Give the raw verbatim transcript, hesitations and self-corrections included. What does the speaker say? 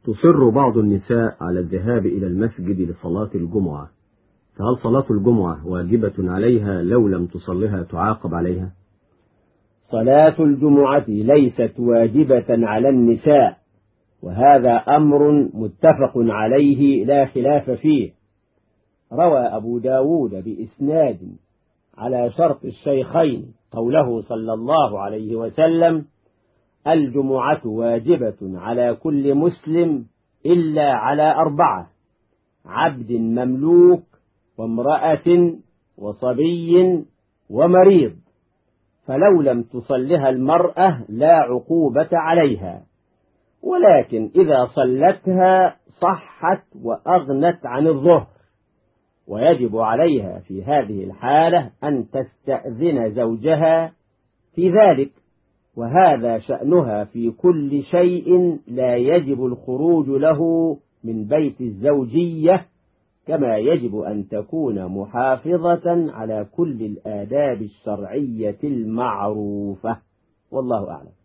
تصر بعض النساء على الذهاب إلى المسجد لصلاة الجمعة، فهل صلاة الجمعة واجبة عليها لو لم تصلها تعاقب عليها؟ صلاة الجمعة ليست واجبة على النساء، وهذا أمر متفق عليه لا خلاف فيه. روى أبو داود بإسناد على شرط الشيخين قوله صلى الله عليه وسلم: الجمعة واجبة على كل مسلم إلا على أربعة: عبد مملوك، وامرأة، وصبي، ومريض. فلو لم تصلها المرأة لا عقوبة عليها، ولكن إذا صلتها صحت وأغنت عن الظهر، ويجب عليها في هذه الحالة أن تستأذن زوجها في ذلك، وهذا شأنها في كل شيء لا يجب الخروج له من بيت الزوجية، كما يجب أن تكون محافظة على كل الآداب الشرعية المعروفة. والله أعلم.